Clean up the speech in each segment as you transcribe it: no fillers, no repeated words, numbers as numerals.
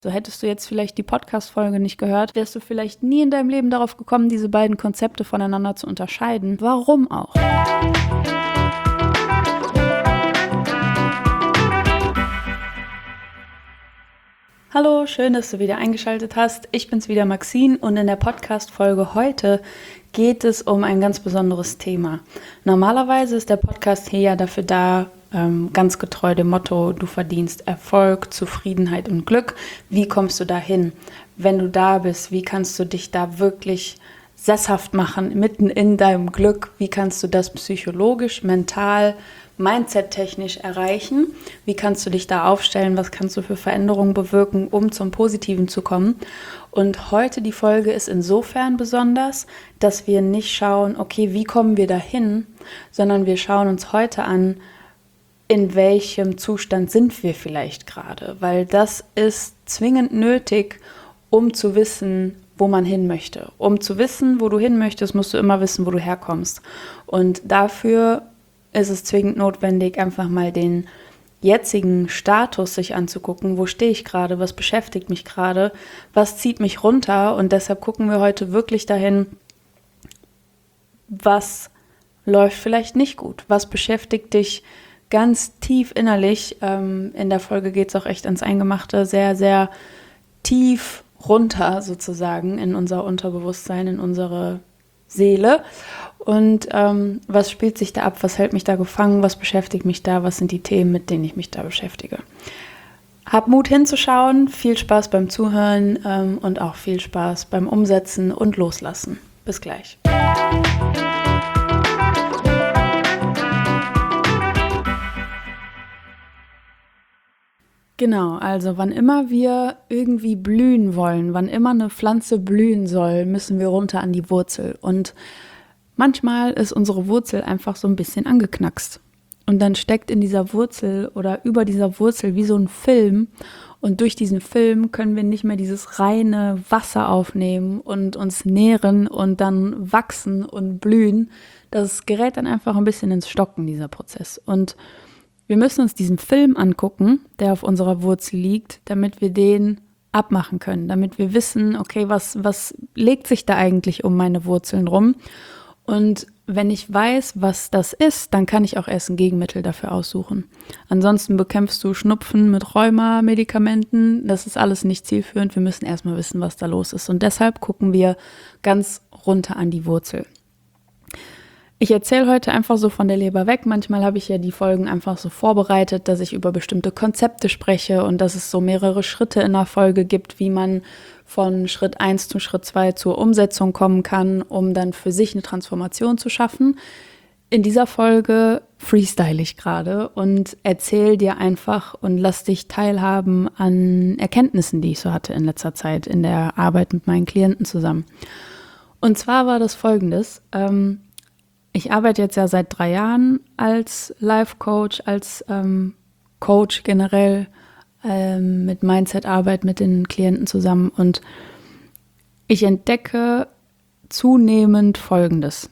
So hättest du jetzt vielleicht die Podcast-Folge nicht gehört, wärst du vielleicht nie in deinem Leben darauf gekommen, diese beiden Konzepte voneinander zu unterscheiden. Warum auch? Hallo, schön, dass du wieder eingeschaltet hast. Ich bin's wieder, Maxine, und in der Podcast-Folge heute geht es um ein ganz besonderes Thema. Normalerweise ist der Podcast hier ja dafür da, ganz getreu dem Motto, du verdienst Erfolg, Zufriedenheit und Glück. Wie kommst du dahin? Wenn du da bist, wie kannst du dich da wirklich sesshaft machen, mitten in deinem Glück? Wie kannst du das psychologisch, mental, mindset-technisch erreichen? Wie kannst du dich da aufstellen? Was kannst du für Veränderungen bewirken, um zum Positiven zu kommen? Und heute die Folge ist insofern besonders, dass wir nicht schauen, okay, wie kommen wir dahin, sondern wir schauen uns heute an, in welchem Zustand sind wir vielleicht gerade, weil das ist zwingend nötig, um zu wissen, wo man hin möchte. Um zu wissen, wo du hin möchtest, musst du immer wissen, wo du herkommst. Und dafür ist es zwingend notwendig, einfach mal den jetzigen Status sich anzugucken. Wo stehe ich gerade? Was beschäftigt mich gerade? Was zieht mich runter? Und deshalb gucken wir heute wirklich dahin, was läuft vielleicht nicht gut? Was beschäftigt dich ganz tief innerlich? In der Folge geht es auch echt ans Eingemachte, sehr, sehr tief runter sozusagen in unser Unterbewusstsein, in unsere Seele. Und was spielt sich da ab? Was hält mich da gefangen? Was beschäftigt mich da? Was sind die Themen, mit denen ich mich da beschäftige? Hab Mut hinzuschauen, viel Spaß beim Zuhören und auch viel Spaß beim Umsetzen und Loslassen. Bis gleich. Genau, also wann immer wir irgendwie blühen wollen, wann immer eine Pflanze blühen soll, müssen wir runter an die Wurzel. Und manchmal ist unsere Wurzel einfach so ein bisschen angeknackst. Und dann steckt in dieser Wurzel oder über dieser Wurzel wie so ein Film. Und durch diesen Film können wir nicht mehr dieses reine Wasser aufnehmen und uns nähren und dann wachsen und blühen. Das gerät dann einfach ein bisschen ins Stocken, dieser Prozess. Und wir müssen uns diesen Film angucken, der auf unserer Wurzel liegt, damit wir den abmachen können, damit wir wissen, okay, was legt sich da eigentlich um meine Wurzeln rum? Und wenn ich weiß, was das ist, dann kann ich auch erst ein Gegenmittel dafür aussuchen. Ansonsten bekämpfst du Schnupfen mit Rheuma-Medikamenten. Das ist alles nicht zielführend. Wir müssen erstmal wissen, was da los ist. Und deshalb gucken wir ganz runter an die Wurzel. Ich erzähle heute einfach so von der Leber weg. Manchmal habe ich ja die Folgen einfach so vorbereitet, dass ich über bestimmte Konzepte spreche und dass es so mehrere Schritte in der Folge gibt, wie man von Schritt 1 zu Schritt 2 zur Umsetzung kommen kann, um dann für sich eine Transformation zu schaffen. In dieser Folge freestyle ich gerade und erzähle dir einfach und lass dich teilhaben an Erkenntnissen, die ich so hatte in letzter Zeit in der Arbeit mit meinen Klienten zusammen. Und zwar war das Folgendes: Ich arbeite jetzt ja seit 3 Jahren als Life-Coach, als Coach generell, mit Mindset-Arbeit mit den Klienten zusammen. Und ich entdecke zunehmend Folgendes.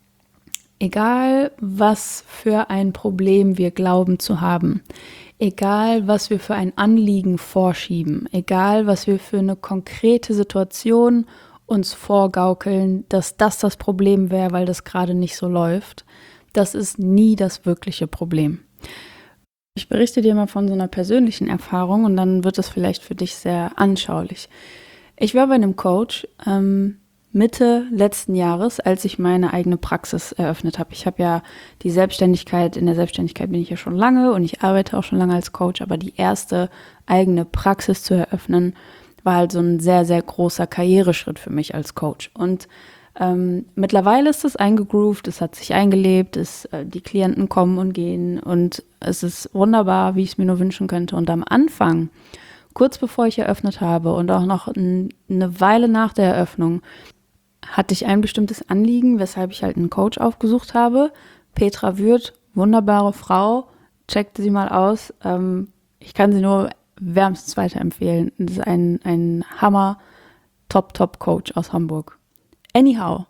Egal, was für ein Problem wir glauben zu haben, egal, was wir für ein Anliegen vorschieben, egal, was wir für eine konkrete Situation uns vorgaukeln, dass das Problem wäre, weil das gerade nicht so läuft, das ist nie das wirkliche Problem. Ich berichte dir mal von so einer persönlichen Erfahrung und dann wird es vielleicht für dich sehr anschaulich. Ich war bei einem Coach Mitte letzten Jahres, als ich meine eigene Praxis eröffnet habe. Ich habe ja die Selbstständigkeit, in der Selbstständigkeit bin ich ja schon lange und ich arbeite auch schon lange als Coach, aber die erste eigene Praxis zu eröffnen, war halt so ein sehr, sehr großer Karriereschritt für mich als Coach. Und mittlerweile ist es eingegroovt, es hat sich eingelebt, die Klienten kommen und gehen und es ist wunderbar, wie ich es mir nur wünschen könnte. Und am Anfang, kurz bevor ich eröffnet habe und auch noch eine Weile nach der Eröffnung, hatte ich ein bestimmtes Anliegen, weshalb ich halt einen Coach aufgesucht habe. Petra Würth, wunderbare Frau, checkt sie mal aus. Ich kann sie nur wärmstens weiterempfehlen. Das ist ein Hammer Top-Coach aus Hamburg. Anyhow,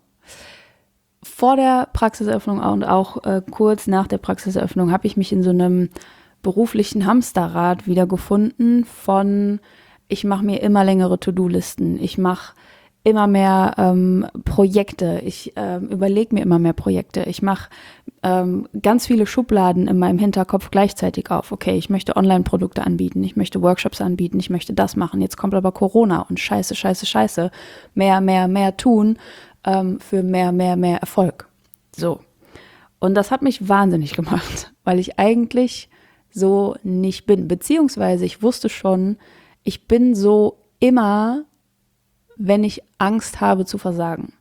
vor der Praxiseröffnung und auch kurz nach der Praxiseröffnung habe ich mich in so einem beruflichen Hamsterrad wiedergefunden von ich mache mir immer längere To-Do-Listen, ich mache immer mehr Projekte, ich überlege mir immer mehr Projekte, ich mache ganz viele Schubladen in meinem Hinterkopf gleichzeitig auf. Okay, ich möchte Online-Produkte anbieten, ich möchte Workshops anbieten, ich möchte das machen, jetzt kommt aber Corona und scheiße, mehr tun für mehr Erfolg. So. Und das hat mich wahnsinnig gemacht, weil ich eigentlich so nicht bin, beziehungsweise ich wusste schon, ich bin so immer, wenn ich Angst habe zu versagen.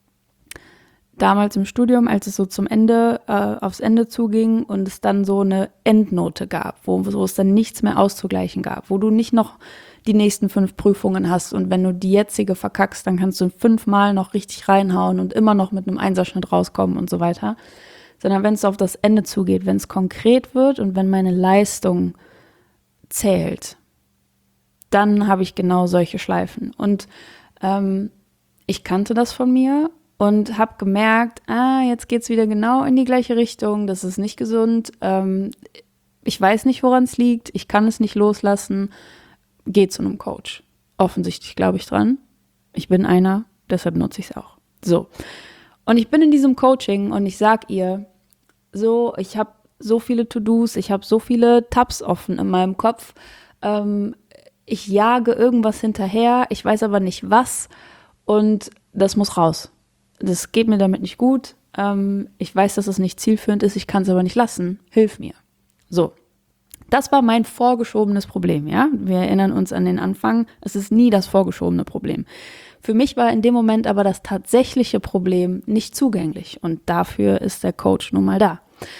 Damals im Studium, als es so zum Ende, aufs Ende zuging und es dann so eine Endnote gab, wo es dann nichts mehr auszugleichen gab, wo du nicht noch die nächsten 5 Prüfungen hast und wenn du die jetzige verkackst, dann kannst du 5-mal noch richtig reinhauen und immer noch mit einem Einserschnitt rauskommen und so weiter. Sondern wenn es auf das Ende zugeht, wenn es konkret wird und wenn meine Leistung zählt, dann habe ich genau solche Schleifen. Und ich kannte das von mir und habe gemerkt, jetzt geht es wieder genau in die gleiche Richtung, das ist nicht gesund, ich weiß nicht, woran es liegt, ich kann es nicht loslassen, geh zu einem Coach. Offensichtlich glaube ich dran. Ich bin einer, deshalb nutze ich es auch. So. Und ich bin in diesem Coaching und ich sag ihr, so, ich habe so viele To-Dos, ich habe so viele Tabs offen in meinem Kopf, ich jage irgendwas hinterher, ich weiß aber nicht was und das muss raus. Das geht mir damit nicht gut. Ich weiß, dass es nicht zielführend ist, ich kann es aber nicht lassen. Hilf mir. So, das war mein vorgeschobenes Problem, ja. Wir erinnern uns an den Anfang, es ist nie das vorgeschobene Problem. Für mich war in dem Moment aber das tatsächliche Problem nicht zugänglich und dafür ist der Coach nun mal da.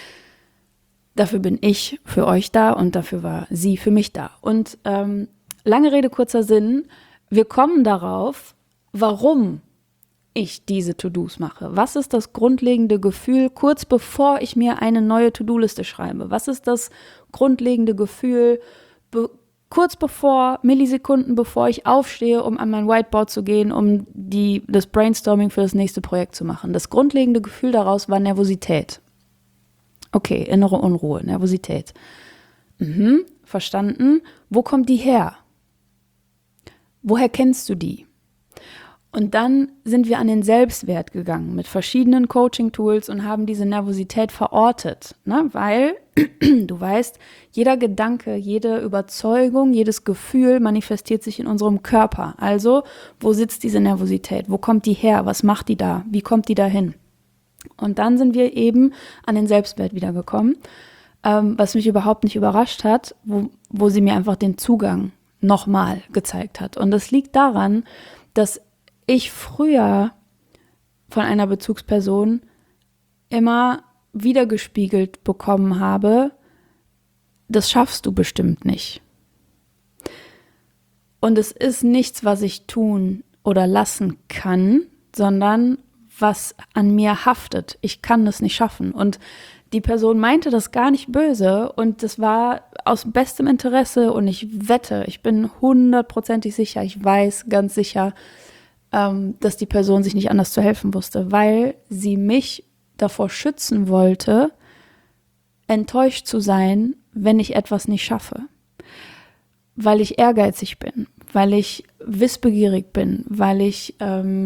Dafür bin ich für euch da und dafür war sie für mich da. Und lange Rede, kurzer Sinn, wir kommen darauf, warum ich diese To-Dos mache. Was ist das grundlegende Gefühl, kurz bevor ich mir eine neue To-Do-Liste schreibe? Was ist das grundlegende Gefühl, kurz bevor, Millisekunden bevor ich aufstehe, um an mein Whiteboard zu gehen, um das Brainstorming für das nächste Projekt zu machen? Das grundlegende Gefühl daraus war Nervosität. Okay, innere Unruhe, Nervosität. Verstanden. Wo kommt die her? Woher kennst du die? Und dann sind wir an den Selbstwert gegangen mit verschiedenen Coaching-Tools und haben diese Nervosität verortet, ne? Weil, du weißt, jeder Gedanke, jede Überzeugung, jedes Gefühl manifestiert sich in unserem Körper. Also, wo sitzt diese Nervosität? Wo kommt die her? Was macht die da? Wie kommt die dahin? Und dann sind wir eben an den Selbstwert wiedergekommen, was mich überhaupt nicht überrascht hat, wo sie mir einfach den Zugang nochmal gezeigt hat. Und das liegt daran, dass ich früher von einer Bezugsperson immer wiedergespiegelt bekommen habe, das schaffst du bestimmt nicht. Und es ist nichts, was ich tun oder lassen kann, sondern was an mir haftet. Ich kann das nicht schaffen. Und die Person meinte das gar nicht böse und das war aus bestem Interesse und ich wette, ich bin 100%ig sicher, ich weiß ganz sicher, dass die Person sich nicht anders zu helfen wusste, weil sie mich davor schützen wollte, enttäuscht zu sein, wenn ich etwas nicht schaffe. Weil ich ehrgeizig bin, weil ich wissbegierig bin, weil ich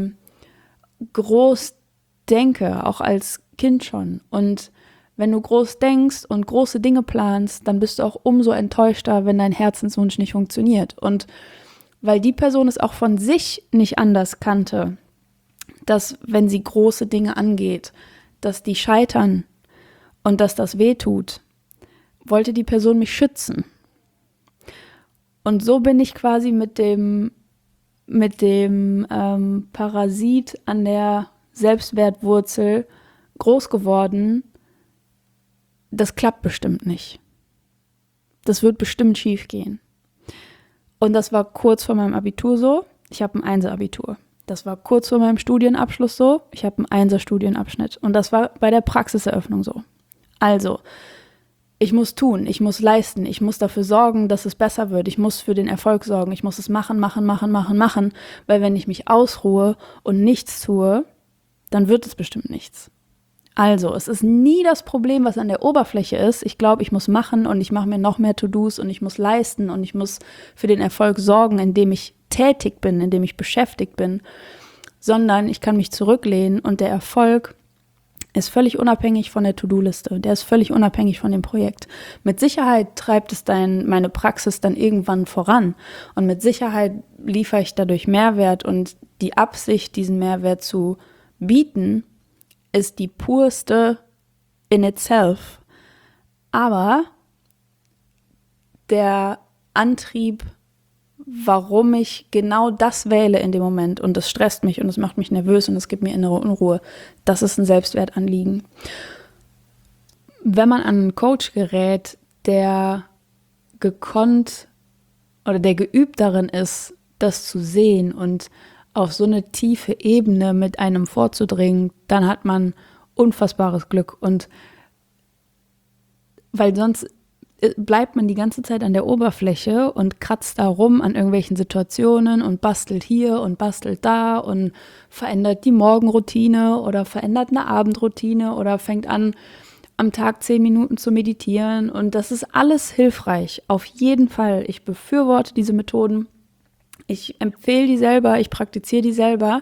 groß denke, auch als Kind schon. Und wenn du groß denkst und große Dinge planst, dann bist du auch umso enttäuschter, wenn dein Herzenswunsch nicht funktioniert. Und weil die Person es auch von sich nicht anders kannte, dass wenn sie große Dinge angeht, dass die scheitern und dass das wehtut, wollte die Person mich schützen. Und so bin ich quasi mit dem Parasit an der Selbstwertwurzel groß geworden. Das klappt bestimmt nicht. Das wird bestimmt schief gehen. Und das war kurz vor meinem Abitur so. Ich habe ein 1er-Abitur. Das war kurz vor meinem Studienabschluss so. Ich habe einen 1er-Studienabschnitt. Und das war bei der Praxiseröffnung so. Also, ich muss tun, ich muss leisten, ich muss dafür sorgen, dass es besser wird. Ich muss für den Erfolg sorgen. Ich muss es machen. Weil wenn ich mich ausruhe und nichts tue, dann wird es bestimmt nichts. Also, es ist nie das Problem, was an der Oberfläche ist. Ich glaube, ich muss machen und ich mache mir noch mehr To-Dos und ich muss leisten und ich muss für den Erfolg sorgen, indem ich tätig bin, indem ich beschäftigt bin, sondern ich kann mich zurücklehnen und der Erfolg ist völlig unabhängig von der To-Do-Liste. Der ist völlig unabhängig von dem Projekt. Mit Sicherheit treibt es meine Praxis dann irgendwann voran und mit Sicherheit liefere ich dadurch Mehrwert und die Absicht, diesen Mehrwert zu bieten, ist die purste in itself. Aber der Antrieb, warum ich genau das wähle in dem Moment und das stresst mich und es macht mich nervös und es gibt mir innere Unruhe, das ist ein Selbstwertanliegen. Wenn man an einen Coach gerät, der gekonnt oder der geübt darin ist, das zu sehen und auf so eine tiefe Ebene mit einem vorzudringen, dann hat man unfassbares Glück. Und weil sonst bleibt man die ganze Zeit an der Oberfläche und kratzt da rum an irgendwelchen Situationen und bastelt hier und bastelt da und verändert die Morgenroutine oder verändert eine Abendroutine oder fängt an, am Tag 10 Minuten zu meditieren. Und das ist alles hilfreich. Auf jeden Fall. Ich befürworte diese Methoden. Ich empfehle die selber, ich praktiziere die selber,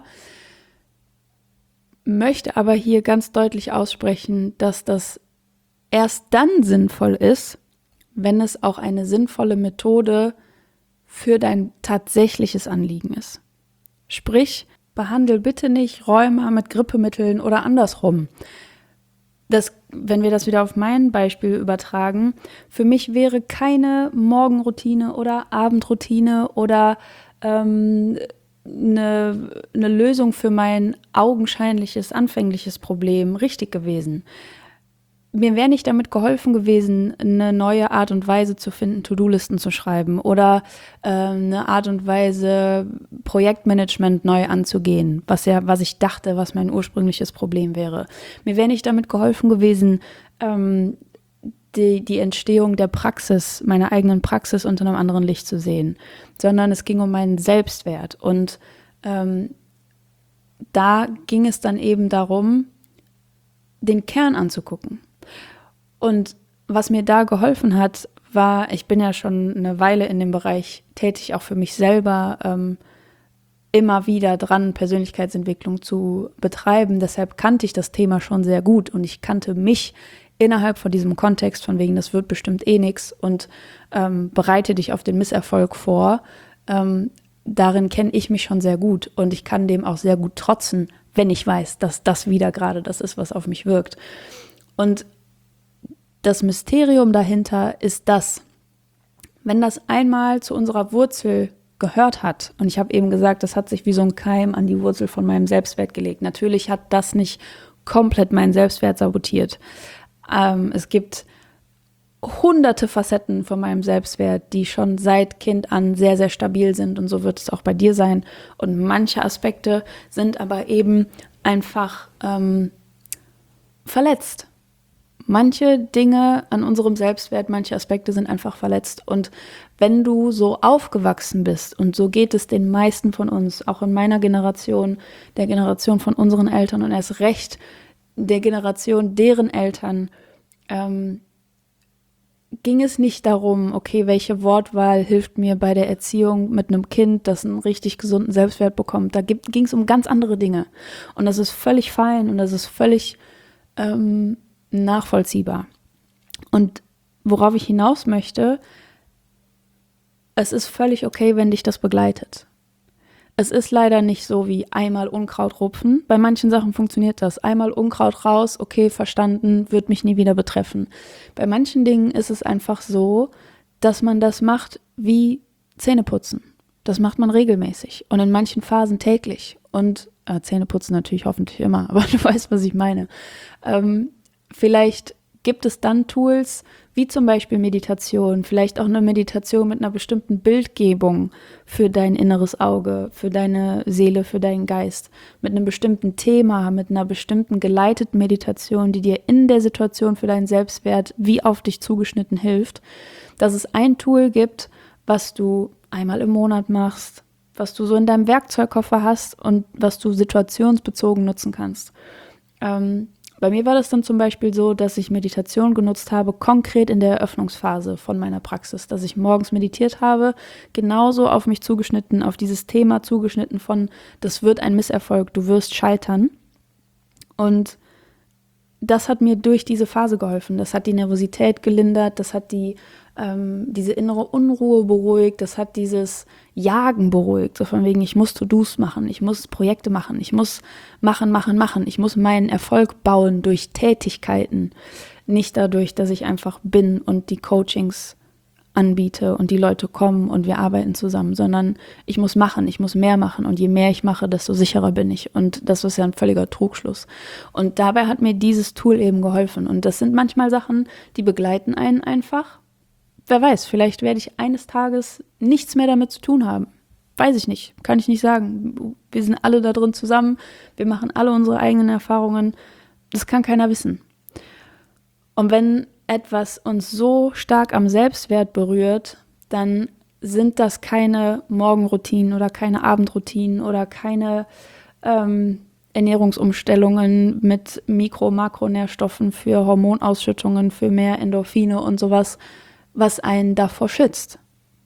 möchte aber hier ganz deutlich aussprechen, dass das erst dann sinnvoll ist, wenn es auch eine sinnvolle Methode für dein tatsächliches Anliegen ist. Sprich, behandle bitte nicht Rheuma mit Grippemitteln oder andersrum. Wenn wir das wieder auf mein Beispiel übertragen, für mich wäre keine Morgenroutine oder Abendroutine oder eine Lösung für mein augenscheinliches, anfängliches Problem richtig gewesen. Mir wäre nicht damit geholfen gewesen, eine neue Art und Weise zu finden, To-Do-Listen zu schreiben oder eine Art und Weise, Projektmanagement neu anzugehen, was ich dachte, was mein ursprüngliches Problem wäre. Mir wäre nicht damit geholfen gewesen, die Entstehung der Praxis, meiner eigenen Praxis unter einem anderen Licht zu sehen, sondern es ging um meinen Selbstwert. Und da ging es dann eben darum, den Kern anzugucken. Und was mir da geholfen hat, war, ich bin ja schon eine Weile in dem Bereich tätig, auch für mich selber immer wieder dran, Persönlichkeitsentwicklung zu betreiben. Deshalb kannte ich das Thema schon sehr gut und ich kannte mich innerhalb von diesem Kontext, von wegen, das wird bestimmt eh nix und bereite dich auf den Misserfolg vor. Darin kenne ich mich schon sehr gut und ich kann dem auch sehr gut trotzen, wenn ich weiß, dass das wieder gerade das ist, was auf mich wirkt. Und das Mysterium dahinter ist das, wenn das einmal zu unserer Wurzel gehört hat, und ich habe eben gesagt, das hat sich wie so ein Keim an die Wurzel von meinem Selbstwert gelegt. Natürlich hat das nicht komplett meinen Selbstwert sabotiert. Es gibt hunderte Facetten von meinem Selbstwert, die schon seit Kind an sehr, sehr stabil sind und so wird es auch bei dir sein. Und manche Aspekte sind aber eben einfach verletzt. Manche Dinge an unserem Selbstwert, manche Aspekte sind einfach verletzt. Und wenn du so aufgewachsen bist, und so geht es den meisten von uns, auch in meiner Generation, der Generation von unseren Eltern und erst recht der Generation deren Eltern, ging es nicht darum, okay, welche Wortwahl hilft mir bei der Erziehung mit einem Kind, das einen richtig gesunden Selbstwert bekommt. Da ging es um ganz andere Dinge. Und das ist völlig fein und das ist völlig nachvollziehbar. Und worauf ich hinaus möchte, es ist völlig okay, wenn dich das begleitet. Es ist leider nicht so wie einmal Unkraut rupfen. Bei manchen Sachen funktioniert das. Einmal Unkraut raus, okay, verstanden, wird mich nie wieder betreffen. Bei manchen Dingen ist es einfach so, dass man das macht wie Zähneputzen. Das macht man regelmäßig und in manchen Phasen täglich. Und Zähneputzen natürlich hoffentlich immer, aber du weißt, was ich meine. Vielleicht gibt es dann Tools, wie zum Beispiel Meditation, vielleicht auch eine Meditation mit einer bestimmten Bildgebung für dein inneres Auge, für deine Seele, für deinen Geist, mit einem bestimmten Thema, mit einer bestimmten geleiteten Meditation, die dir in der Situation für deinen Selbstwert wie auf dich zugeschnitten hilft, dass es ein Tool gibt, was du einmal im Monat machst, was du so in deinem Werkzeugkoffer hast und was du situationsbezogen nutzen kannst. bei mir war das dann zum Beispiel so, dass ich Meditation genutzt habe, konkret in der Eröffnungsphase von meiner Praxis, dass ich morgens meditiert habe, genauso auf mich zugeschnitten, auf dieses Thema zugeschnitten von, das wird ein Misserfolg, du wirst scheitern. Und das hat mir durch diese Phase geholfen. Das hat die Nervosität gelindert, das hat diese innere Unruhe beruhigt, das hat dieses Jagen beruhigt. So von wegen, ich muss To-Dos machen, ich muss Projekte machen, ich muss machen. Ich muss meinen Erfolg bauen durch Tätigkeiten. Nicht dadurch, dass ich einfach bin und die Coachings anbiete und die Leute kommen und wir arbeiten zusammen, sondern ich muss machen, ich muss mehr machen und je mehr ich mache, desto sicherer bin ich und das ist ja ein völliger Trugschluss. Und dabei hat mir dieses Tool eben geholfen und das sind manchmal Sachen, die begleiten einen einfach. Wer weiß, vielleicht werde ich eines Tages nichts mehr damit zu tun haben. Weiß ich nicht, kann ich nicht sagen. Wir sind alle da drin zusammen, wir machen alle unsere eigenen Erfahrungen, das kann keiner wissen. Und wenn etwas uns so stark am Selbstwert berührt, dann sind das keine Morgenroutinen oder keine Abendroutinen oder keine Ernährungsumstellungen mit Mikro-Makronährstoffen für Hormonausschüttungen, für mehr Endorphine und sowas, was einen davor schützt.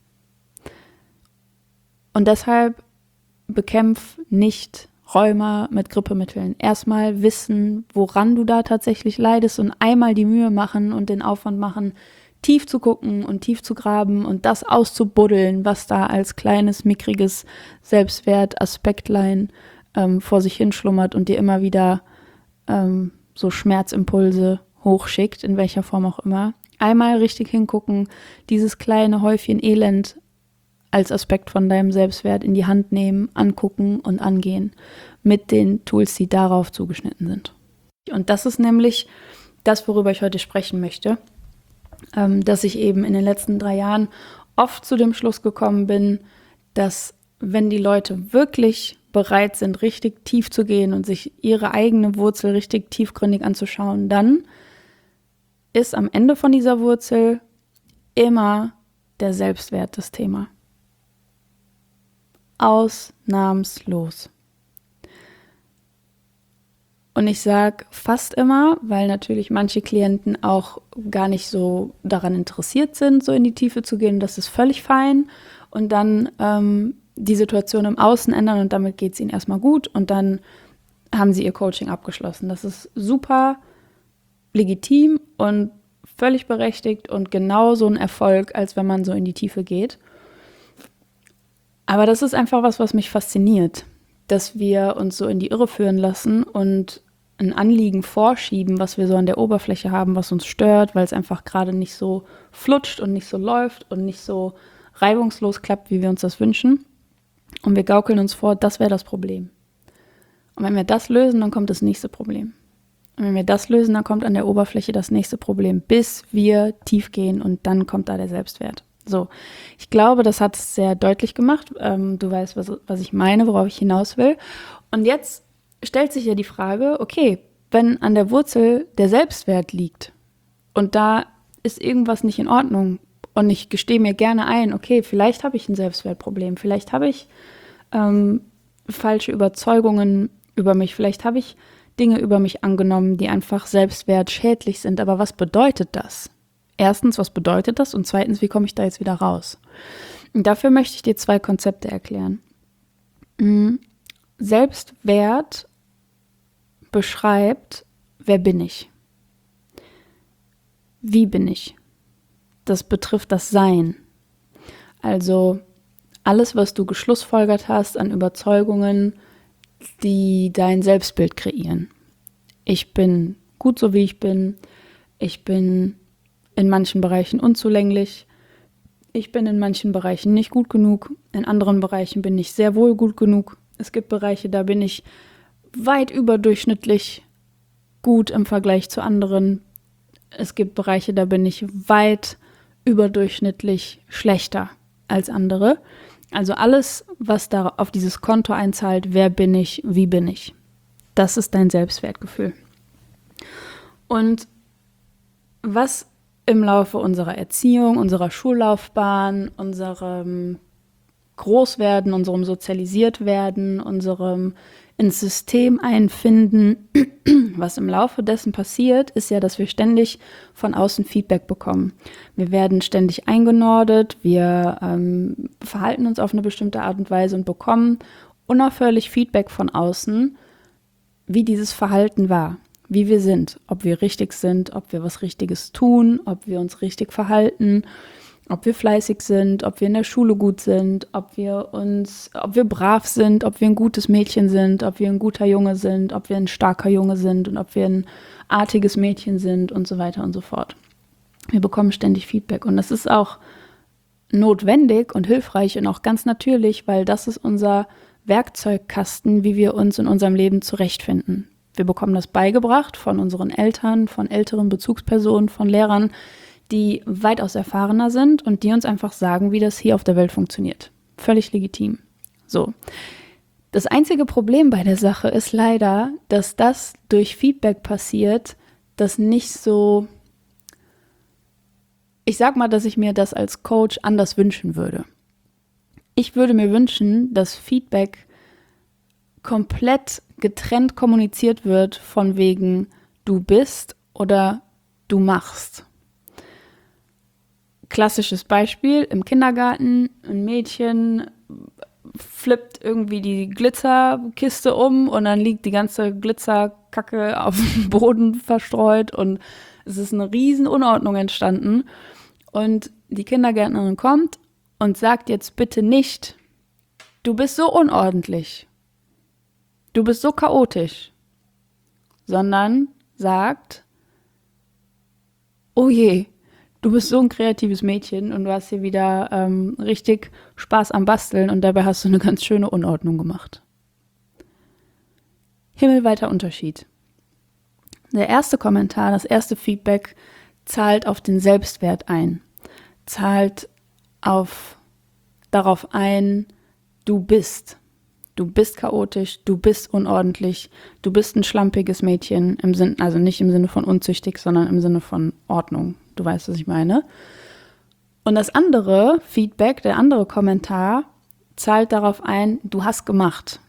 Und deshalb bekämpf nicht Rheuma mit Grippemitteln. Erstmal wissen, woran du da tatsächlich leidest und einmal die Mühe machen und den Aufwand machen, tief zu gucken und tief zu graben und das auszubuddeln, was da als kleines, mickriges Selbstwertaspektlein vor sich hinschlummert und dir immer wieder so Schmerzimpulse hochschickt, in welcher Form auch immer. Einmal richtig hingucken, dieses kleine Häufchen Elend als Aspekt von deinem Selbstwert in die Hand nehmen, angucken und angehen mit den Tools, die darauf zugeschnitten sind. Und das ist nämlich das, worüber ich heute sprechen möchte, dass ich eben in den letzten 3 Jahren oft zu dem Schluss gekommen bin, dass wenn die Leute wirklich bereit sind, richtig tief zu gehen und sich ihre eigene Wurzel richtig tiefgründig anzuschauen, dann ist am Ende von dieser Wurzel immer der Selbstwert das Thema. Ausnahmslos. Und ich sage fast immer, weil natürlich manche Klienten auch gar nicht so daran interessiert sind, so in die Tiefe zu gehen, das ist völlig fein. Und dann die Situation im Außen ändern und damit geht es ihnen erstmal gut und dann haben sie ihr Coaching abgeschlossen. Das ist super legitim und völlig berechtigt und genauso ein Erfolg, als wenn man so in die Tiefe geht. Aber das ist einfach was mich fasziniert, dass wir uns so in die Irre führen lassen und ein Anliegen vorschieben, was wir so an der Oberfläche haben, was uns stört, weil es einfach gerade nicht so flutscht und nicht so läuft und nicht so reibungslos klappt, wie wir uns das wünschen. Und wir gaukeln uns vor, das wäre das Problem. Und wenn wir das lösen, dann kommt das nächste Problem. Und wenn wir das lösen, dann kommt an der Oberfläche das nächste Problem, bis wir tief gehen und dann kommt da der Selbstwert. So, ich glaube, das hat es sehr deutlich gemacht. Du weißt, was ich meine, worauf ich hinaus will. Und jetzt stellt sich ja die Frage, okay, wenn an der Wurzel der Selbstwert liegt und da ist irgendwas nicht in Ordnung und ich gestehe mir gerne ein, okay, vielleicht habe ich ein Selbstwertproblem, vielleicht habe ich falsche Überzeugungen über mich, vielleicht habe ich Dinge über mich angenommen, die einfach selbstwertschädlich sind. Aber was bedeutet das? Erstens, was bedeutet das? Und zweitens, wie komme ich da jetzt wieder raus? Und dafür möchte ich dir 2 Konzepte erklären. Selbstwert beschreibt, wer bin ich? Wie bin ich? Das betrifft das Sein. Also alles, was du geschlussfolgert hast an Überzeugungen, die dein Selbstbild kreieren. Ich bin gut so, wie ich bin. Ich bin in manchen Bereichen unzulänglich. Ich bin in manchen Bereichen nicht gut genug. In anderen Bereichen bin ich sehr wohl gut genug. Es gibt Bereiche, da bin ich weit überdurchschnittlich gut im Vergleich zu anderen. Es gibt Bereiche, da bin ich weit überdurchschnittlich schlechter als andere. Also alles, was da auf dieses Konto einzahlt, wer bin ich, wie bin ich. Das ist dein Selbstwertgefühl. Und was im Laufe unserer Erziehung, unserer Schullaufbahn, unserem Großwerden, unserem Sozialisiertwerden, unserem ins System einfinden. Was im Laufe dessen passiert, ist ja, dass wir ständig von außen Feedback bekommen. Wir werden ständig eingenordet, wir verhalten uns auf eine bestimmte Art und Weise und bekommen unaufhörlich Feedback von außen, wie dieses Verhalten war, wie wir sind, ob wir richtig sind, ob wir was Richtiges tun, ob wir uns richtig verhalten, ob wir fleißig sind, ob wir in der Schule gut sind, ob wir brav sind, ob wir ein gutes Mädchen sind, ob wir ein guter Junge sind, ob wir ein starker Junge sind und ob wir ein artiges Mädchen sind und so weiter und so fort. Wir bekommen ständig Feedback und das ist auch notwendig und hilfreich und auch ganz natürlich, weil das ist unser Werkzeugkasten, wie wir uns in unserem Leben zurechtfinden. Wir bekommen das beigebracht von unseren Eltern, von älteren Bezugspersonen, von Lehrern, die weitaus erfahrener sind und die uns einfach sagen, wie das hier auf der Welt funktioniert. Völlig legitim. So. Das einzige Problem bei der Sache ist leider, dass das durch Feedback passiert, das nicht so, ich sag mal, dass ich mir das als Coach anders wünschen würde. Ich würde mir wünschen, dass Feedback komplett getrennt kommuniziert wird von wegen du bist oder du machst. Klassisches Beispiel, im Kindergarten, ein Mädchen flippt irgendwie die Glitzerkiste um und dann liegt die ganze Glitzerkacke auf dem Boden verstreut und es ist eine riesen Unordnung entstanden. Und die Kindergärtnerin kommt und sagt jetzt bitte nicht, du bist so unordentlich, du bist so chaotisch, sondern sagt, oh je, du bist so ein kreatives Mädchen und du hast hier wieder richtig Spaß am Basteln und dabei hast du eine ganz schöne Unordnung gemacht. Himmelweiter Unterschied. Der erste Kommentar, das erste Feedback zahlt auf den Selbstwert ein, zahlt darauf ein, du bist chaotisch, du bist unordentlich, du bist ein schlampiges Mädchen, also nicht im Sinne von unzüchtig, sondern im Sinne von Ordnung. Du weißt, was ich meine. Und das andere Feedback, der andere Kommentar, zahlt darauf ein, du hast gemacht.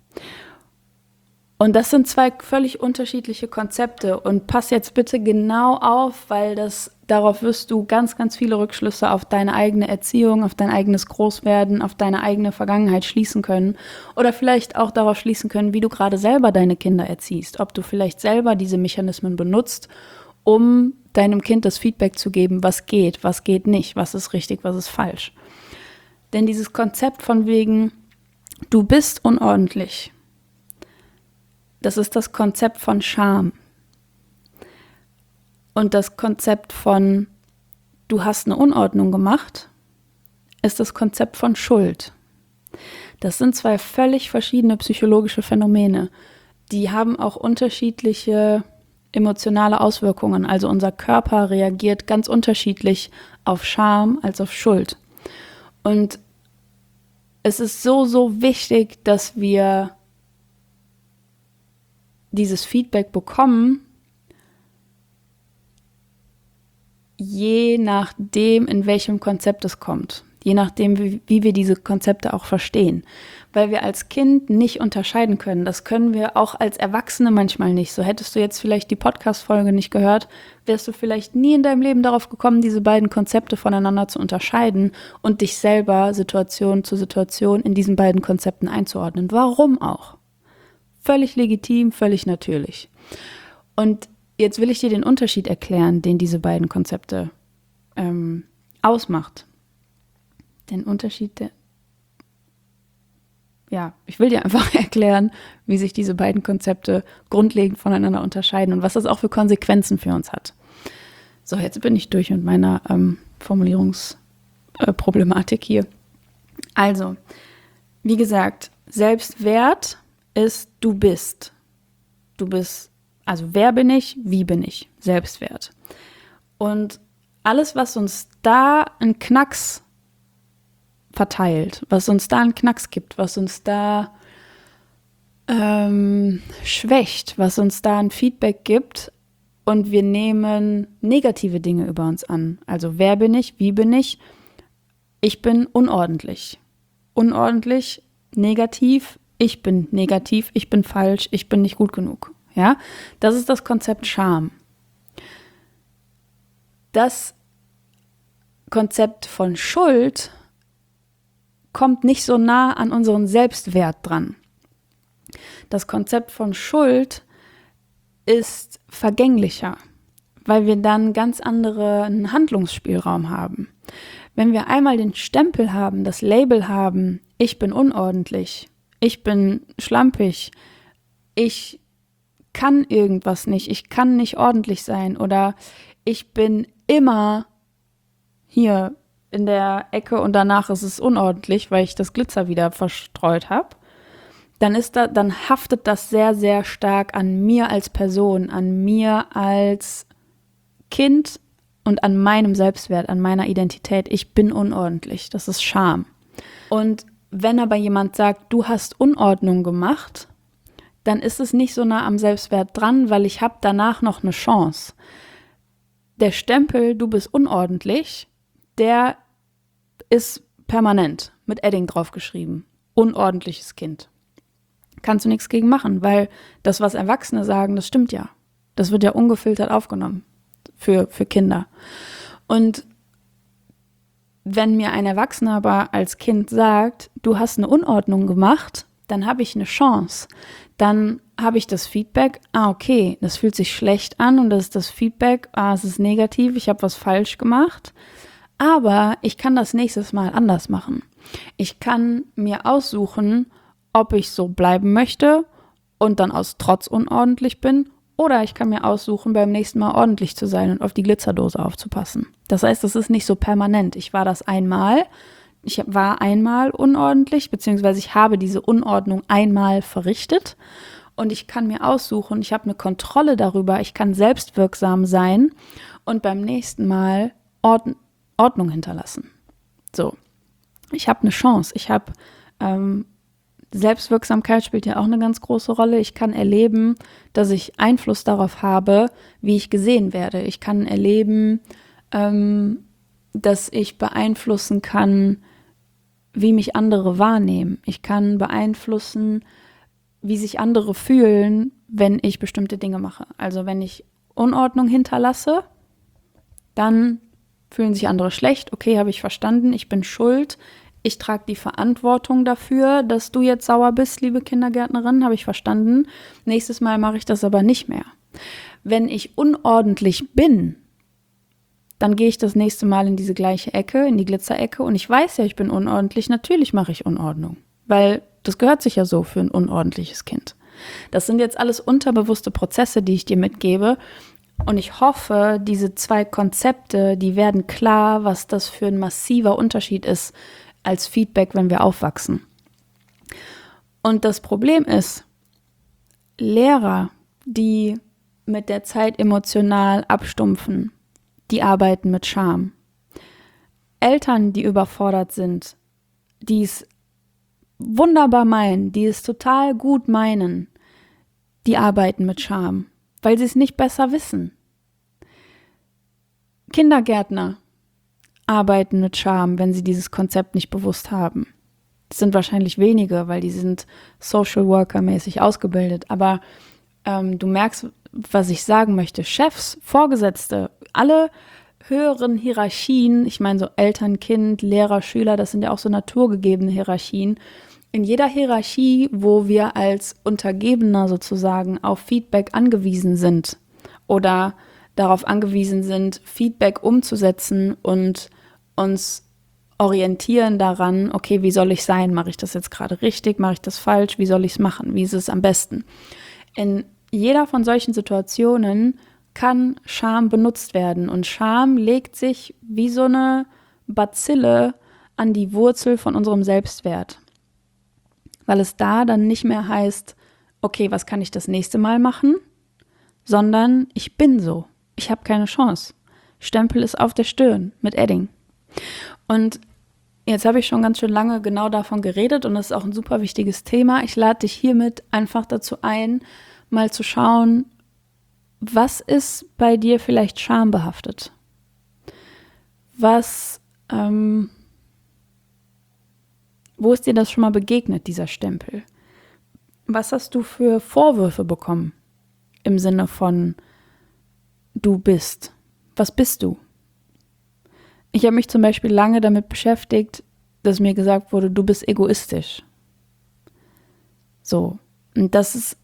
Und das sind zwei völlig unterschiedliche Konzepte. Und pass jetzt bitte genau auf, weil darauf wirst du ganz, ganz viele Rückschlüsse auf deine eigene Erziehung, auf dein eigenes Großwerden, auf deine eigene Vergangenheit schließen können. Oder vielleicht auch darauf schließen können, wie du gerade selber deine Kinder erziehst. Ob du vielleicht selber diese Mechanismen benutzt, um deinem Kind das Feedback zu geben, was geht nicht, was ist richtig, was ist falsch. Denn dieses Konzept von wegen, du bist unordentlich, das ist das Konzept von Scham. Und das Konzept von, du hast eine Unordnung gemacht, ist das Konzept von Schuld. Das sind zwei völlig verschiedene psychologische Phänomene. Die haben auch unterschiedliche emotionale Auswirkungen. Also unser Körper reagiert ganz unterschiedlich auf Scham als auf Schuld. Und es ist so, so wichtig, dass wir dieses Feedback bekommen, je nachdem, in welchem Konzept es kommt. Je nachdem, wie wir diese Konzepte auch verstehen. Weil wir als Kind nicht unterscheiden können. Das können wir auch als Erwachsene manchmal nicht. So hättest du jetzt vielleicht die Podcast-Folge nicht gehört, wärst du vielleicht nie in deinem Leben darauf gekommen, diese beiden Konzepte voneinander zu unterscheiden und dich selber Situation zu Situation in diesen beiden Konzepten einzuordnen. Warum auch? Völlig legitim, völlig natürlich. Und jetzt will ich dir den Unterschied erklären, den diese beiden Konzepte ausmacht. Den Unterschied, ich will dir einfach erklären, wie sich diese beiden Konzepte grundlegend voneinander unterscheiden und was das auch für Konsequenzen für uns hat. So, jetzt bin ich durch mit meiner Formulierungsproblematik hier. Also, wie gesagt, Selbstwert ist du bist. Du bist, also wer bin ich, wie bin ich? Selbstwert. Und alles, was uns da einen Knacks verteilt, was uns da einen Knacks gibt, was uns da schwächt, was uns da ein Feedback gibt und wir nehmen negative Dinge über uns an. Also wer bin ich, wie bin ich? Ich bin unordentlich. Unordentlich, negativ, ich bin negativ, ich bin falsch, ich bin nicht gut genug. Ja, das ist das Konzept Scham. Das Konzept von Schuld kommt nicht so nah an unseren Selbstwert dran. Das Konzept von Schuld ist vergänglicher, weil wir dann ganz anderen Handlungsspielraum haben. Wenn wir einmal den Stempel haben, das Label haben, ich bin unordentlich, ich bin schlampig, ich kann irgendwas nicht, ich kann nicht ordentlich sein oder ich bin immer hier in der Ecke und danach ist es unordentlich, weil ich das Glitzer wieder verstreut habe, dann haftet das sehr, sehr stark an mir als Person, an mir als Kind und an meinem Selbstwert, an meiner Identität. Ich bin unordentlich. Das ist Scham. Und wenn aber jemand sagt, du hast Unordnung gemacht, dann ist es nicht so nah am Selbstwert dran, weil ich habe danach noch eine Chance. Der Stempel, du bist unordentlich, der ist permanent mit Edding draufgeschrieben. Unordentliches Kind. Kannst du nichts gegen machen, weil das, was Erwachsene sagen, das stimmt ja. Das wird ja ungefiltert aufgenommen für Kinder. Und wenn mir ein Erwachsener aber als Kind sagt, du hast eine Unordnung gemacht, dann habe ich eine Chance. Dann habe ich das Feedback, okay, das fühlt sich schlecht an und das ist das Feedback, es ist negativ, ich habe was falsch gemacht. Aber ich kann das nächstes Mal anders machen. Ich kann mir aussuchen, ob ich so bleiben möchte und dann aus Trotz unordentlich bin, oder ich kann mir aussuchen, beim nächsten Mal ordentlich zu sein und auf die Glitzerdose aufzupassen. Das heißt, das ist nicht so permanent. Ich war einmal unordentlich, beziehungsweise ich habe diese Unordnung einmal verrichtet und ich kann mir aussuchen, ich habe eine Kontrolle darüber, ich kann selbstwirksam sein und beim nächsten Mal Ordnung hinterlassen. So, ich habe eine Chance. Ich habe Selbstwirksamkeit spielt ja auch eine ganz große Rolle. Ich kann erleben, dass ich Einfluss darauf habe, wie ich gesehen werde. Ich kann erleben, dass ich beeinflussen kann, wie mich andere wahrnehmen. Ich kann beeinflussen, wie sich andere fühlen, wenn ich bestimmte Dinge mache. Also wenn ich Unordnung hinterlasse, dann fühlen sich andere schlecht. Okay, habe ich verstanden, ich bin schuld. Ich trage die Verantwortung dafür, dass du jetzt sauer bist, liebe Kindergärtnerin, habe ich verstanden. Nächstes Mal mache ich das aber nicht mehr. Wenn ich unordentlich bin, dann gehe ich das nächste Mal in diese gleiche Ecke, in die Glitzerecke und ich weiß ja, ich bin unordentlich. Natürlich mache ich Unordnung, weil das gehört sich ja so für ein unordentliches Kind. Das sind jetzt alles unterbewusste Prozesse, die ich dir mitgebe. Und ich hoffe, diese zwei Konzepte, die werden klar, was das für ein massiver Unterschied ist als Feedback, wenn wir aufwachsen. Und das Problem ist, Lehrer, die mit der Zeit emotional abstumpfen, die arbeiten mit Scham. Eltern, die überfordert sind, die es wunderbar meinen, die es total gut meinen, die arbeiten mit Scham, weil sie es nicht besser wissen. Kindergärtner arbeiten mit Scham, wenn sie dieses Konzept nicht bewusst haben. Das sind wahrscheinlich wenige, weil die sind Social Worker-mäßig ausgebildet. Aber du merkst, was ich sagen möchte. Chefs, Vorgesetzte, alle höheren Hierarchien, ich meine so Eltern, Kind, Lehrer, Schüler, das sind ja auch so naturgegebene Hierarchien. In jeder Hierarchie, wo wir als Untergebener sozusagen auf Feedback angewiesen sind oder darauf angewiesen sind, Feedback umzusetzen und uns orientieren daran, okay, wie soll ich sein? Mache ich das jetzt gerade richtig? Mache ich das falsch? Wie soll ich es machen? Wie ist es am besten? In jeder von solchen Situationen kann Scham benutzt werden und Scham legt sich wie so eine Bazille an die Wurzel von unserem Selbstwert, weil es da dann nicht mehr heißt, okay, was kann ich das nächste Mal machen, sondern ich bin so. Ich habe keine Chance. Stempel ist auf der Stirn mit Edding. Und jetzt habe ich schon ganz schön lange genau davon geredet und das ist auch ein super wichtiges Thema. Ich lade dich hiermit einfach dazu ein, mal zu schauen, was ist bei dir vielleicht schambehaftet? Wo ist dir das schon mal begegnet, dieser Stempel? Was hast du für Vorwürfe bekommen? Im Sinne von, du bist. Was bist du? Ich habe mich zum Beispiel lange damit beschäftigt, dass mir gesagt wurde, du bist egoistisch. So. Und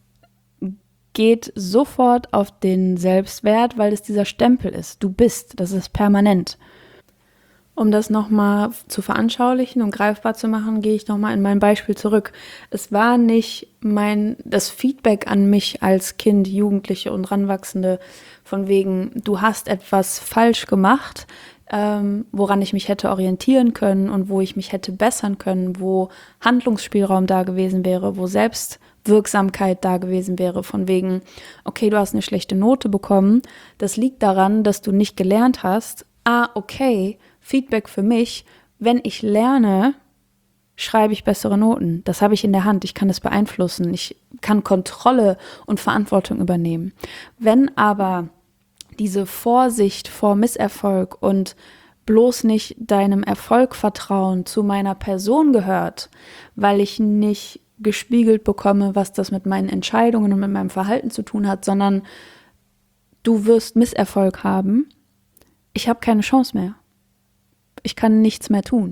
geht sofort auf den Selbstwert, weil es dieser Stempel ist. Du bist, das ist permanent. Um das nochmal zu veranschaulichen und greifbar zu machen, gehe ich nochmal in mein Beispiel zurück. Es war nicht das Feedback an mich als Kind, Jugendliche und Ranwachsende von wegen, du hast etwas falsch gemacht, woran ich mich hätte orientieren können und wo ich mich hätte bessern können, wo Handlungsspielraum da gewesen wäre, wo Selbstwirksamkeit da gewesen wäre, von wegen, okay, du hast eine schlechte Note bekommen, das liegt daran, dass du nicht gelernt hast. Okay, Feedback für mich, wenn ich lerne, schreibe ich bessere Noten. Das habe ich in der Hand, ich kann es beeinflussen, ich kann Kontrolle und Verantwortung übernehmen. Wenn aber diese Vorsicht vor Misserfolg und bloß nicht deinem Erfolg vertrauen zu meiner Person gehört, weil ich nicht gespiegelt bekomme, was das mit meinen Entscheidungen und mit meinem Verhalten zu tun hat, sondern du wirst Misserfolg haben, ich habe keine Chance mehr. Ich kann nichts mehr tun.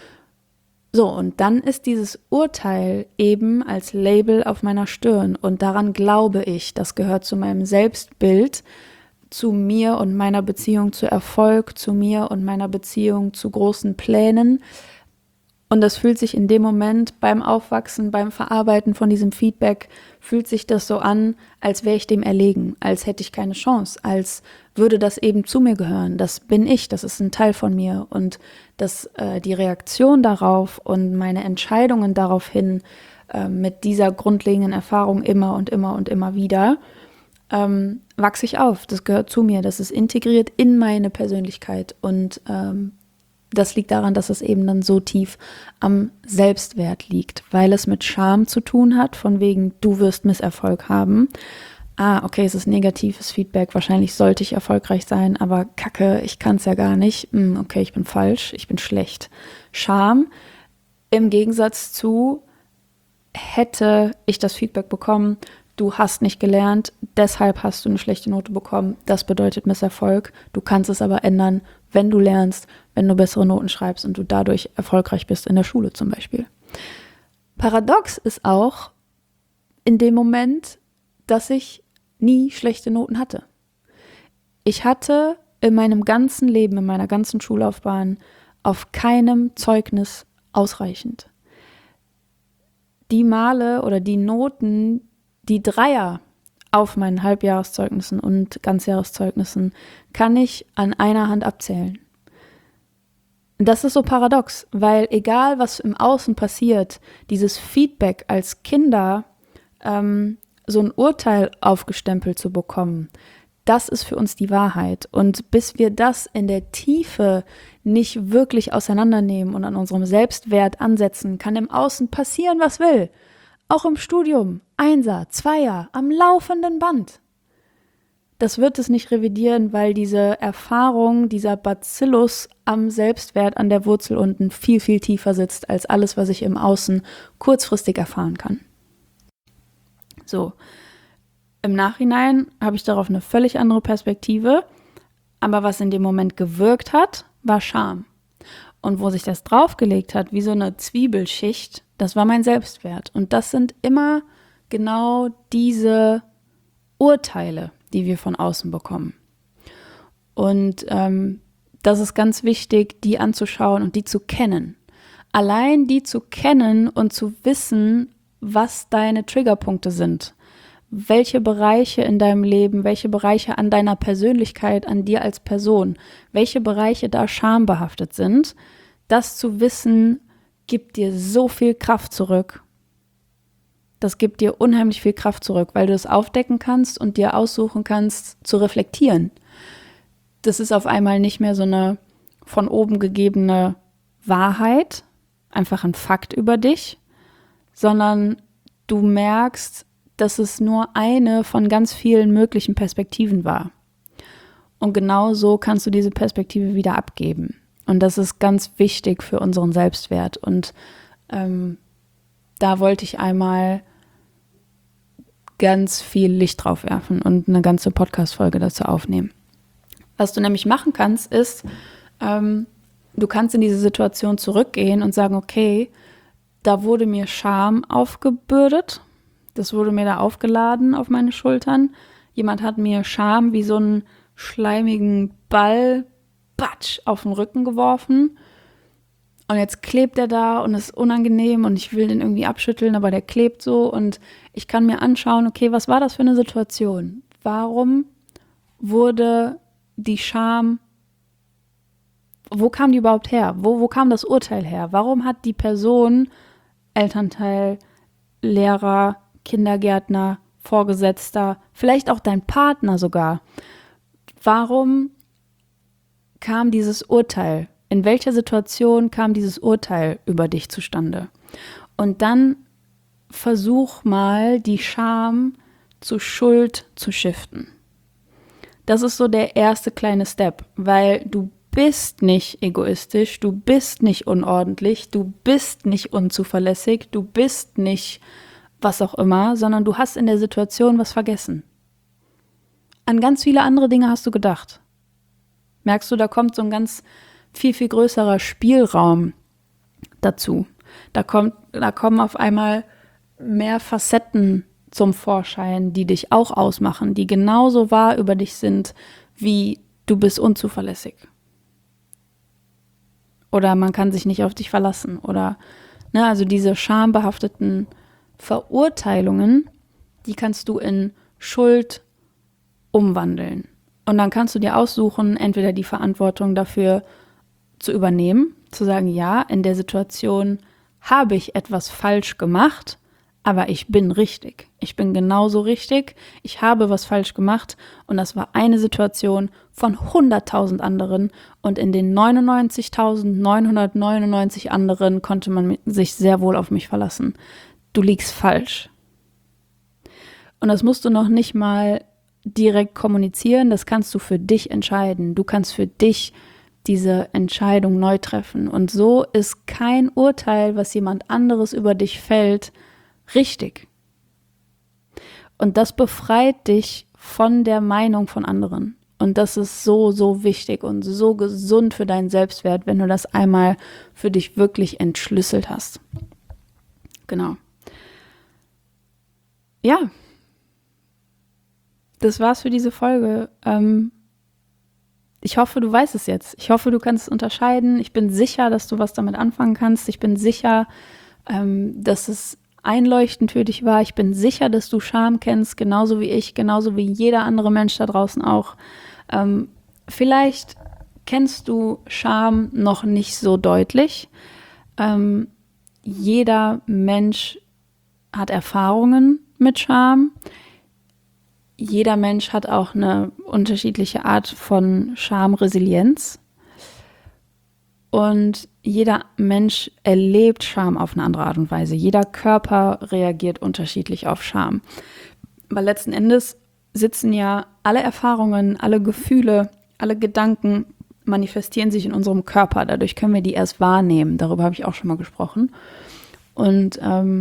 So, und dann ist dieses Urteil eben als Label auf meiner Stirn und daran glaube ich, das gehört zu meinem Selbstbild, zu mir und meiner Beziehung zu Erfolg, zu mir und meiner Beziehung zu großen Plänen. Und das fühlt sich in dem Moment beim Aufwachsen, beim Verarbeiten von diesem Feedback, fühlt sich das so an, als wäre ich dem erlegen, als hätte ich keine Chance, als würde das eben zu mir gehören. Das bin ich, das ist ein Teil von mir. Und dass die Reaktion darauf und meine Entscheidungen daraufhin mit dieser grundlegenden Erfahrung immer und immer und immer wieder, wachse ich auf. Das gehört zu mir, das ist integriert in meine Persönlichkeit und das liegt daran, dass es eben dann so tief am Selbstwert liegt, weil es mit Scham zu tun hat, von wegen, du wirst Misserfolg haben. Okay, es ist negatives Feedback, wahrscheinlich sollte ich erfolgreich sein, aber Kacke, ich kann es ja gar nicht. Okay, ich bin falsch, ich bin schlecht. Scham im Gegensatz zu, hätte ich das Feedback bekommen, du hast nicht gelernt, deshalb hast du eine schlechte Note bekommen. Das bedeutet Misserfolg. Du kannst es aber ändern, wenn du lernst, wenn du bessere Noten schreibst und du dadurch erfolgreich bist in der Schule zum Beispiel. Paradox ist auch in dem Moment, dass ich nie schlechte Noten hatte. Ich hatte in meinem ganzen Leben, in meiner ganzen Schullaufbahn auf keinem Zeugnis ausreichend. Die Male oder die Noten, die Dreier auf meinen Halbjahreszeugnissen und Ganzjahreszeugnissen kann ich an einer Hand abzählen. Das ist so paradox, weil egal, was im Außen passiert, dieses Feedback als Kinder, so ein Urteil aufgestempelt zu bekommen, das ist für uns die Wahrheit. Und bis wir das in der Tiefe nicht wirklich auseinandernehmen und an unserem Selbstwert ansetzen, kann im Außen passieren, was will. Auch im Studium, Einser, Zweier, am laufenden Band. Das wird es nicht revidieren, weil diese Erfahrung, dieser Bacillus am Selbstwert an der Wurzel unten viel, viel tiefer sitzt als alles, was ich im Außen kurzfristig erfahren kann. So, im Nachhinein habe ich darauf eine völlig andere Perspektive, aber was in dem Moment gewirkt hat, war Scham. Und wo sich das draufgelegt hat, wie so eine Zwiebelschicht, das war mein Selbstwert. Und das sind immer genau diese Urteile, die wir von außen bekommen. Und das ist ganz wichtig, die anzuschauen und die zu kennen. Allein die zu kennen und zu wissen, was deine Triggerpunkte sind. Welche Bereiche in deinem Leben, welche Bereiche an deiner Persönlichkeit, an dir als Person, welche Bereiche da schambehaftet sind, das zu wissen, gibt dir so viel Kraft zurück. Das gibt dir unheimlich viel Kraft zurück, weil du es aufdecken kannst und dir aussuchen kannst, zu reflektieren. Das ist auf einmal nicht mehr so eine von oben gegebene Wahrheit, einfach ein Fakt über dich, sondern du merkst, dass es nur eine von ganz vielen möglichen Perspektiven war. Und genau so kannst du diese Perspektive wieder abgeben. Und das ist ganz wichtig für unseren Selbstwert. Und da wollte ich einmal ganz viel Licht drauf werfen und eine ganze Podcast-Folge dazu aufnehmen. Was du nämlich machen kannst, ist, du kannst in diese Situation zurückgehen und sagen, okay, da wurde mir Scham aufgebürdet, das wurde mir da aufgeladen auf meine Schultern. Jemand hat mir Scham wie so einen schleimigen Ball, batsch, auf den Rücken geworfen. Und jetzt klebt er da und ist unangenehm und ich will den irgendwie abschütteln, aber der klebt so und ich kann mir anschauen, okay, was war das für eine Situation? Warum wurde die Scham, wo kam die überhaupt her? Wo kam das Urteil her? Warum hat die Person, Elternteil, Lehrer, Kindergärtner, Vorgesetzter, vielleicht auch dein Partner sogar, warum kam dieses Urteil? In welcher Situation kam dieses Urteil über dich zustande? Und dann versuch mal, die Scham zu Schuld zu shiften. Das ist so der erste kleine Step, weil du bist nicht egoistisch, du bist nicht unordentlich, du bist nicht unzuverlässig, du bist nicht was auch immer, sondern du hast in der Situation was vergessen. An ganz viele andere Dinge hast du gedacht. Merkst du, da kommt so ein ganz viel, viel größerer Spielraum dazu. Da kommen auf einmal mehr Facetten zum Vorschein, die dich auch ausmachen, die genauso wahr über dich sind, wie du bist unzuverlässig. Oder man kann sich nicht auf dich verlassen. Oder, also diese schambehafteten Verurteilungen, die kannst du in Schuld umwandeln. Und dann kannst du dir aussuchen, entweder die Verantwortung dafür zu übernehmen, zu sagen, ja, in der Situation habe ich etwas falsch gemacht, aber ich bin richtig. Ich bin genauso richtig. Ich habe was falsch gemacht und das war eine Situation von 100.000 anderen und in den 99.999 anderen konnte man sich sehr wohl auf mich verlassen. Du liegst falsch. Und das musst du noch nicht mal direkt kommunizieren, das kannst du für dich entscheiden. Du kannst für dich diese Entscheidung neu treffen. Und so ist kein Urteil, was jemand anderes über dich fällt, richtig. Und das befreit dich von der Meinung von anderen. Und das ist so, so wichtig und so gesund für deinen Selbstwert, wenn du das einmal für dich wirklich entschlüsselt hast. Genau. Ja. Das war's für diese Folge. Ich hoffe, du weißt es jetzt. Ich hoffe, du kannst es unterscheiden. Ich bin sicher, dass du was damit anfangen kannst. Ich bin sicher, dass es einleuchtend für dich war. Ich bin sicher, dass du Scham kennst, genauso wie ich, genauso wie jeder andere Mensch da draußen auch. Vielleicht kennst du Scham noch nicht so deutlich. Jeder Mensch hat Erfahrungen mit Scham. Jeder Mensch hat auch eine unterschiedliche Art von Schamresilienz. Und jeder Mensch erlebt Scham auf eine andere Art und Weise. Jeder Körper reagiert unterschiedlich auf Scham. Weil letzten Endes sitzen ja alle Erfahrungen, alle Gefühle, alle Gedanken manifestieren sich in unserem Körper. Dadurch können wir die erst wahrnehmen. Darüber habe ich auch schon mal gesprochen. Und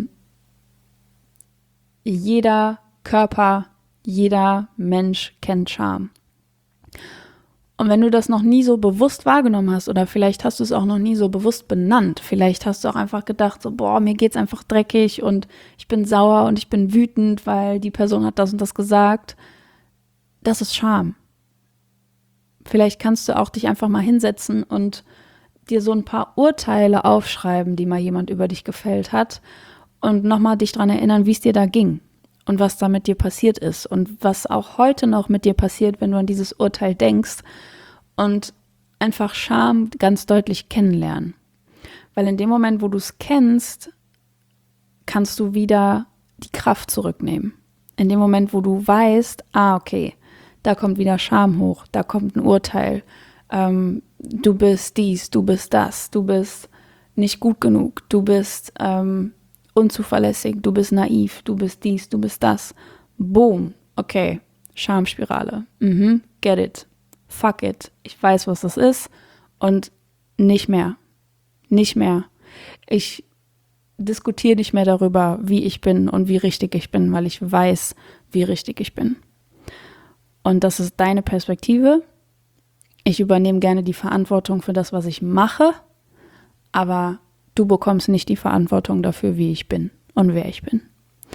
jeder Körper, jeder Mensch kennt Scham. Und wenn du das noch nie so bewusst wahrgenommen hast oder vielleicht hast du es auch noch nie so bewusst benannt, vielleicht hast du auch einfach gedacht, so, boah, mir geht's einfach dreckig und ich bin sauer und ich bin wütend, weil die Person hat das und das gesagt. Das ist Scham. Vielleicht kannst du auch dich einfach mal hinsetzen und dir so ein paar Urteile aufschreiben, die mal jemand über dich gefällt hat und nochmal dich daran erinnern, wie es dir da ging. Und was da mit dir passiert ist und was auch heute noch mit dir passiert, wenn du an dieses Urteil denkst und einfach Scham ganz deutlich kennenlernen. Weil in dem Moment, wo du es kennst, kannst du wieder die Kraft zurücknehmen. In dem Moment, wo du weißt, okay, da kommt wieder Scham hoch, da kommt ein Urteil, du bist dies, du bist das, du bist nicht gut genug, du bist unzuverlässig, du bist naiv, du bist dies, du bist das. Boom, okay, Schamspirale. Get it. Fuck it. Ich weiß, was das ist und nicht mehr. Nicht mehr. Ich diskutiere nicht mehr darüber, wie ich bin und wie richtig ich bin, weil ich weiß, wie richtig ich bin. Und das ist deine Perspektive. Ich übernehme gerne die Verantwortung für das, was ich mache, aber du bekommst nicht die Verantwortung dafür, wie ich bin und wer ich bin.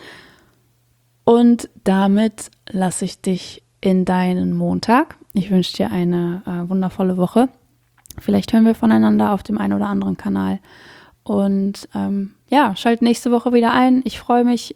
Und damit lasse ich dich in deinen Montag. Ich wünsche dir eine wundervolle Woche. Vielleicht hören wir voneinander auf dem einen oder anderen Kanal. Und schalt nächste Woche wieder ein. Ich freue mich.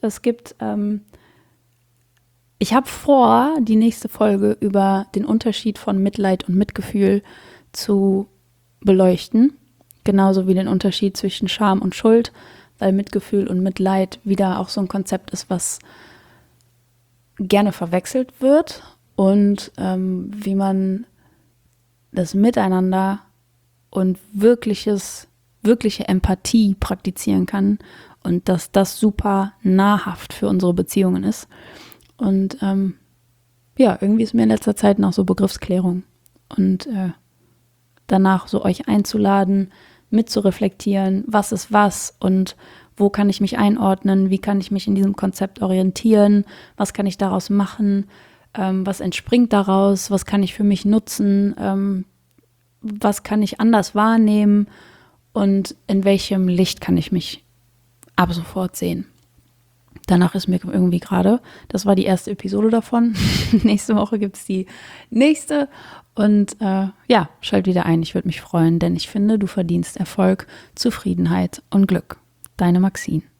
Ich habe vor, die nächste Folge über den Unterschied von Mitleid und Mitgefühl zu beleuchten. Genauso wie den Unterschied zwischen Scham und Schuld, weil Mitgefühl und Mitleid wieder auch so ein Konzept ist, was gerne verwechselt wird. Und wie man das Miteinander und wirkliche Empathie praktizieren kann und dass das super nahrhaft für unsere Beziehungen ist. Und irgendwie ist mir in letzter Zeit noch so Begriffsklärung und danach so euch einzuladen, mitzureflektieren, was ist was und wo kann ich mich einordnen, wie kann ich mich in diesem Konzept orientieren, was kann ich daraus machen, was entspringt daraus, was kann ich für mich nutzen, was kann ich anders wahrnehmen und in welchem Licht kann ich mich ab sofort sehen. Danach ist mir irgendwie gerade, das war die erste Episode davon. Nächste Woche gibt es die nächste. Und schalt wieder ein. Ich würde mich freuen, denn ich finde, du verdienst Erfolg, Zufriedenheit und Glück. Deine Maxine.